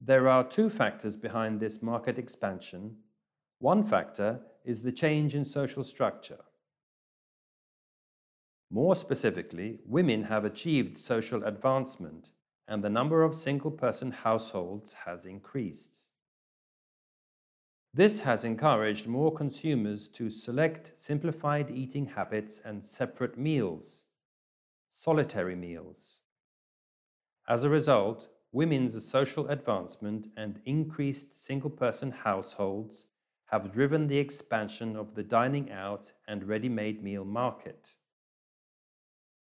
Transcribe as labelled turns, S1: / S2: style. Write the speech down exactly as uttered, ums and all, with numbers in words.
S1: There are two factors behind this market expansion. One factor is the change in social structure. More specifically, women have achieved social advancement, and the number of single-person households has increased. This has encouraged more consumers to select simplified eating habits and separate meals, solitary meals. As a result, women's social advancement and increased single-person households have driven the expansion of the dining out and ready-made meal market.